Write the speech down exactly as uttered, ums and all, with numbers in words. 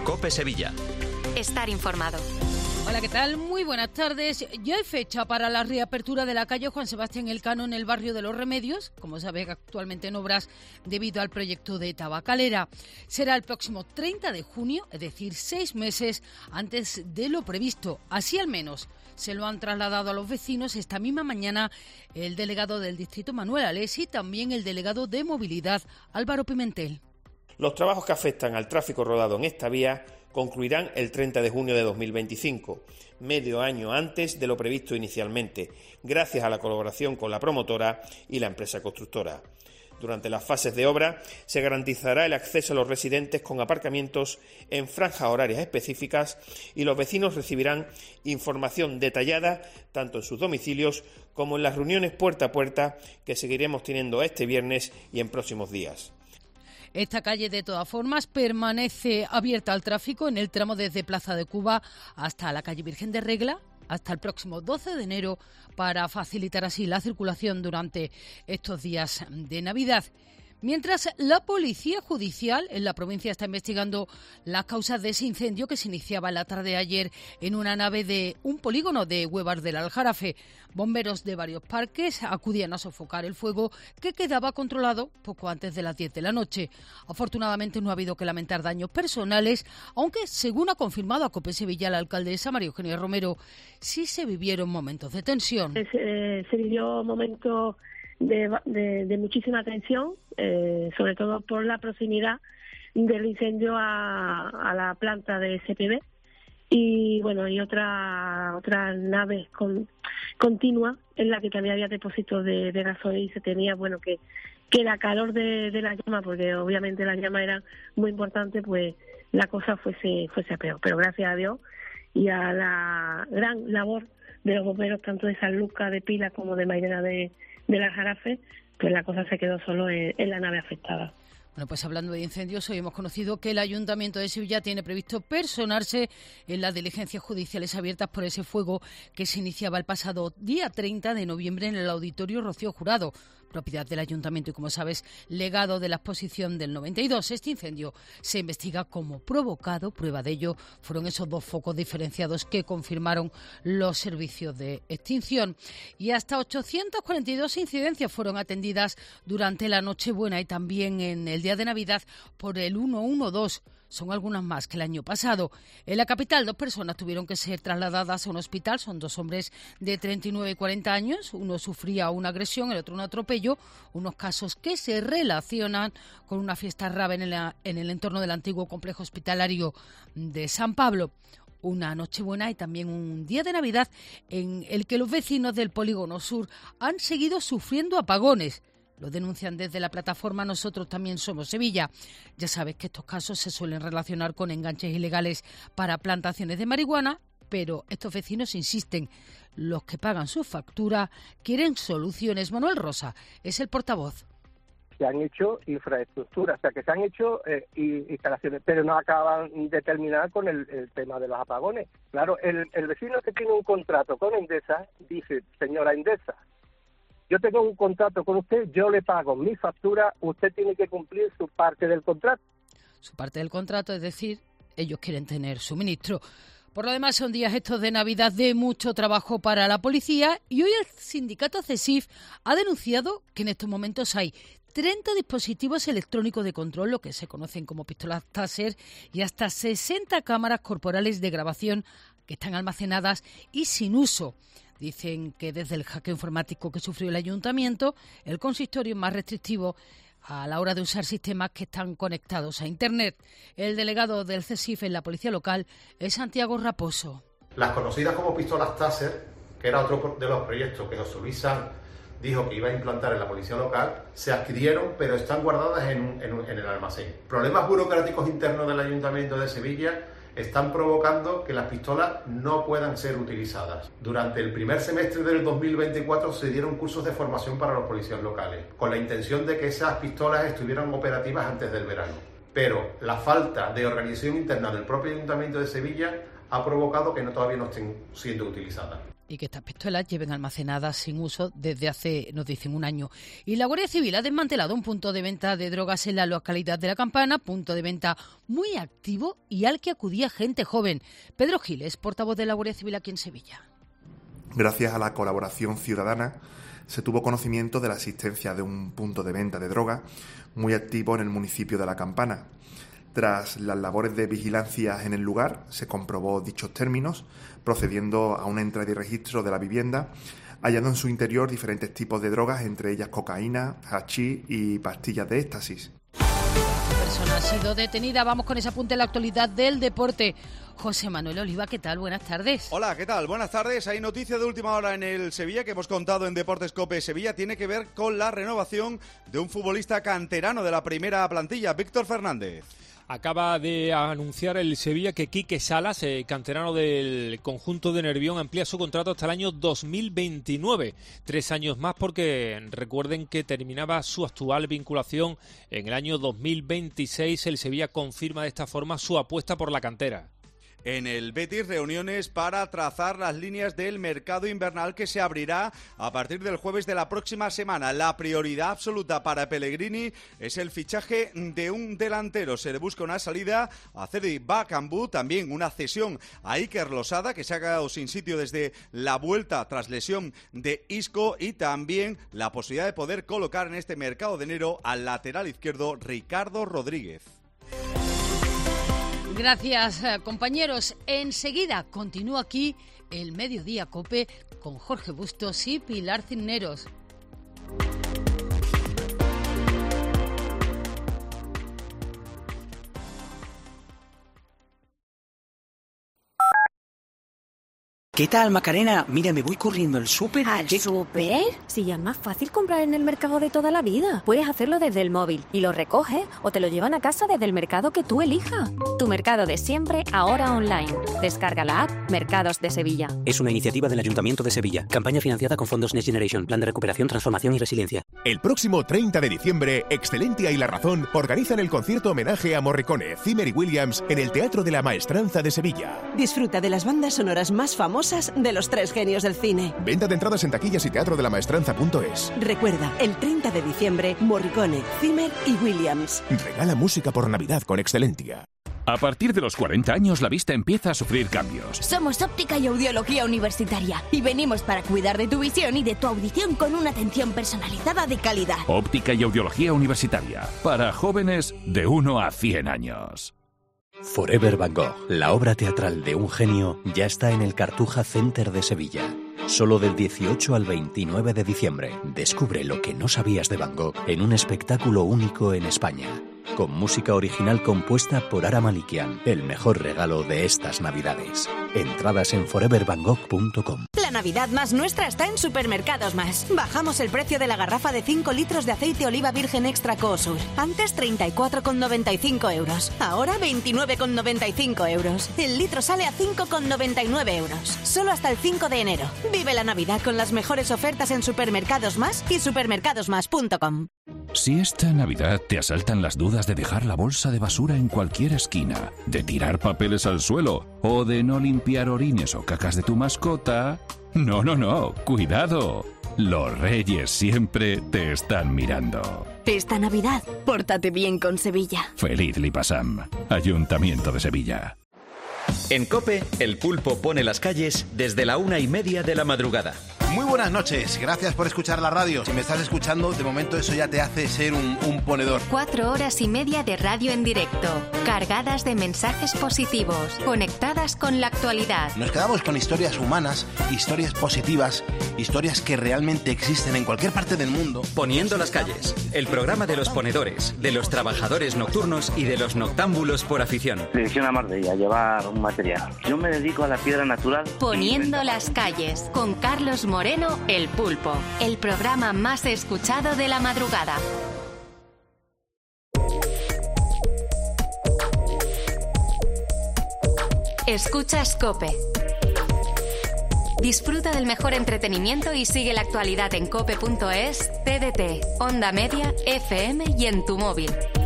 COPE Sevilla. Estar informado. Hola, ¿qué tal? Muy buenas tardes. Ya hay fecha para la reapertura de la calle Juan Sebastián Elcano en el barrio de Los Remedios, como sabe, actualmente en obras debido al proyecto de Tabacalera. Será el próximo treinta de junio, es decir, seis meses antes de lo previsto. Así al menos se lo han trasladado a los vecinos esta misma mañana el delegado del distrito Manuel Alés y también el delegado de movilidad Álvaro Pimentel. Los trabajos que afectan al tráfico rodado en esta vía concluirán el treinta de junio de dos mil veinticinco, medio año antes de lo previsto inicialmente, gracias a la colaboración con la promotora y la empresa constructora. Durante las fases de obra se garantizará el acceso a los residentes con aparcamientos en franjas horarias específicas y los vecinos recibirán información detallada tanto en sus domicilios como en las reuniones puerta a puerta que seguiremos teniendo este viernes y en próximos días. Esta calle, de todas formas, permanece abierta al tráfico en el tramo desde Plaza de Cuba hasta la calle Virgen de Regla, hasta el próximo doce de enero, para facilitar así la circulación durante estos días de Navidad. Mientras la Policía Judicial en la provincia está investigando las causas de ese incendio que se iniciaba en la tarde de ayer en una nave de un polígono de Huevas del Aljarafe. Bomberos de varios parques acudían a sofocar el fuego que quedaba controlado poco antes de las diez de la noche. Afortunadamente no ha habido que lamentar daños personales, aunque según ha confirmado a COPE Sevilla la alcaldesa María Eugenia Romero, sí se vivieron momentos de tensión. Se, eh, se vivió momentos De, de, de muchísima tensión, eh, sobre todo por la proximidad del incendio a, a la planta de S P B y bueno y otra otras naves con, continuas en la que también había depósitos de, de gasoil y se tenía bueno que que la calor de, de la llama, porque obviamente la llama era muy importante, pues la cosa fuese fuese a peor, pero gracias a Dios y a la gran labor de los bomberos tanto de San Lucas de Pilas como de Mairena de de la Jarafe, pues la cosa se quedó solo en, en la nave afectada. Bueno, pues hablando de incendios, hoy hemos conocido que el Ayuntamiento de Sevilla tiene previsto personarse en las diligencias judiciales abiertas por ese fuego que se iniciaba el pasado día treinta de noviembre en el Auditorio Rocío Jurado, propiedad del Ayuntamiento y, como sabes, legado de la exposición del noventa y dos. Este incendio se investiga como provocado. Prueba de ello fueron esos dos focos diferenciados que confirmaron los servicios de extinción. Y hasta ochocientas cuarenta y dos incidencias fueron atendidas durante la Nochebuena y también en el día de Navidad por el ciento doce. Son algunas más que el año pasado. En la capital, dos personas tuvieron que ser trasladadas a un hospital. Son dos hombres de treinta y nueve y cuarenta años. Uno sufría una agresión, el otro un atropello. Unos casos que se relacionan con una fiesta rave en el, en el entorno del antiguo complejo hospitalario de San Pablo. Una Nochebuena y también un día de Navidad en el que los vecinos del Polígono Sur han seguido sufriendo apagones. Lo denuncian desde la plataforma Nosotros También Somos Sevilla. Ya sabes que estos casos se suelen relacionar con enganches ilegales para plantaciones de marihuana, pero estos vecinos insisten. Los que pagan su factura quieren soluciones. Manuel Rosa es el portavoz. Se han hecho infraestructuras, o sea, que se han hecho eh, instalaciones, pero no acaban de terminar con el, el tema de los apagones. Claro, el, el vecino que tiene un contrato con Endesa dice, señora Endesa, yo tengo un contrato con usted, yo le pago mi factura, usted tiene que cumplir su parte del contrato. Su parte del contrato, es decir, ellos quieren tener suministro. Por lo demás, son días estos de Navidad de mucho trabajo para la policía y hoy el sindicato CESIF ha denunciado que en estos momentos hay treinta dispositivos electrónicos de control, lo que se conocen como pistolas Taser, y hasta sesenta cámaras corporales de grabación que están almacenadas y sin uso. Dicen que desde el hackeo informático que sufrió el ayuntamiento, el consistorio es más restrictivo a la hora de usar sistemas que están conectados a Internet. El delegado del CESIF en la policía local es Santiago Raposo. Las conocidas como pistolas Taser, que era otro de los proyectos que José Luis Sanz dijo que iba a implantar en la policía local, se adquirieron pero están guardadas en, en, en el almacén. Problemas burocráticos internos del Ayuntamiento de Sevilla están provocando que las pistolas no puedan ser utilizadas. Durante el primer semestre del dos mil veinticuatro se dieron cursos de formación para los policías locales, con la intención de que esas pistolas estuvieran operativas antes del verano. Pero la falta de organización interna del propio Ayuntamiento de Sevilla ha provocado que no, todavía no estén siendo utilizadas. y que estas pistolas lleven almacenadas sin uso desde hace, nos dicen, un año. Y la Guardia Civil ha desmantelado un punto de venta de drogas en la localidad de La Campana, punto de venta muy activo y al que acudía gente joven. Pedro Giles, portavoz de la Guardia Civil aquí en Sevilla. Gracias a la colaboración ciudadana se tuvo conocimiento de la existencia de un punto de venta de droga muy activo en el municipio de La Campana. Tras las labores de vigilancia en el lugar, se comprobó dichos términos, procediendo a una entrada y registro de la vivienda, hallando en su interior diferentes tipos de drogas, entre ellas cocaína, hachís y pastillas de éxtasis. La persona ha sido detenida. Vamos con ese apunte en la actualidad del deporte. José Manuel Oliva, ¿qué tal? Buenas tardes. Hola, ¿qué tal? Buenas tardes. Hay noticia de última hora en el Sevilla que hemos contado en Deportes COPE Sevilla. Tiene que ver con la renovación de un futbolista canterano de la primera plantilla, Víctor Fernández. Acaba de anunciar el Sevilla que Quique Salas, eh, canterano del conjunto de Nervión, amplía su contrato hasta el año dos mil veintinueve. Tres años más porque recuerden que terminaba su actual vinculación en el año dos mil veintiséis. El Sevilla confirma de esta forma su apuesta por la cantera. En el Betis, reuniones para trazar las líneas del mercado invernal que se abrirá a partir del jueves de la próxima semana. La prioridad absoluta para Pellegrini es el fichaje de un delantero. Se le busca una salida a Cedi Bakambu, también una cesión a Iker Losada, que se ha quedado sin sitio desde la vuelta tras lesión de Isco, y también la posibilidad de poder colocar en este mercado de enero al lateral izquierdo Ricardo Rodríguez. Gracias, compañeros. Enseguida continúa aquí el Mediodía COPE con Jorge Bustos y Pilar Cisneros. ¿Qué tal, Macarena? Mira, me voy corriendo al súper. ¿Al ¿Qué? súper? Si ya es más fácil comprar en el mercado de toda la vida. Puedes hacerlo desde el móvil y lo recoges o te lo llevan a casa desde el mercado que tú elijas. Tu mercado de siempre, ahora online. Descarga la app Mercados de Sevilla. Es una iniciativa del Ayuntamiento de Sevilla. Campaña financiada con fondos Next Generation. Plan de recuperación, transformación y resiliencia. El próximo treinta de diciembre, Excelentia y La Razón organizan el concierto homenaje a Morricone, Zimmer y Williams en el Teatro de la Maestranza de Sevilla. Disfruta de las bandas sonoras más famosas de los tres genios del cine. Venta de entradas en taquillas y teatro de la maestranza punto es. Recuerda, el treinta de diciembre, Morricone, Zimmer y Williams. Regala música por Navidad con Excelentia. A partir de los cuarenta años, la vista empieza a sufrir cambios. Somos Óptica y Audiología Universitaria y venimos para cuidar de tu visión y de tu audición con una atención personalizada de calidad. Óptica y Audiología Universitaria, para jóvenes de uno a cien años. Forever Van Gogh, la obra teatral de un genio, ya está en el Cartuja Center de Sevilla. Solo del dieciocho al veintinueve de diciembre. Descubre lo que no sabías de Van Gogh en un espectáculo único en España. Con música original compuesta por Ara Malikian, el mejor regalo de estas Navidades. Entradas en forever van gogh punto com. La Navidad más nuestra está en Supermercados Más. Bajamos el precio de la garrafa de cinco litros de aceite oliva virgen extra Coosur. Antes treinta y cuatro con noventa y cinco euros. Ahora veintinueve con noventa y cinco euros. El litro sale a cinco con noventa y nueve euros. Solo hasta el cinco de enero. Vive la Navidad con las mejores ofertas en Supermercados Más y supermercados más punto com. Si esta Navidad te asaltan las dudas de dejar la bolsa de basura en cualquier esquina, de tirar papeles al suelo o de no limpiar orines o cacas de tu mascota... No, no, no, cuidado. Los Reyes siempre te están mirando. Esta Navidad, pórtate bien con Sevilla. Feliz Lipasam, Ayuntamiento de Sevilla. En COPE, el pulpo pone las calles desde la una y media de la madrugada. Muy buenas noches, gracias por escuchar la radio. Si me estás escuchando, de momento eso ya te hace ser un, un ponedor. Cuatro horas y media de radio en directo, cargadas de mensajes positivos, conectadas con la actualidad. Nos quedamos con historias humanas, historias positivas, historias que realmente existen en cualquier parte del mundo. Poniendo las calles, el programa de los ponedores, de los trabajadores nocturnos y de los noctámbulos por afición. Dirección a Marbella, llevar un material. Yo me dedico a la piedra natural. Poniendo las calles, con Carlos Moreno, El Pulpo, el programa más escuchado de la madrugada. Escuchas COPE. Disfruta del mejor entretenimiento y sigue la actualidad en cope punto es, T D T, Onda Media, F M y en tu móvil.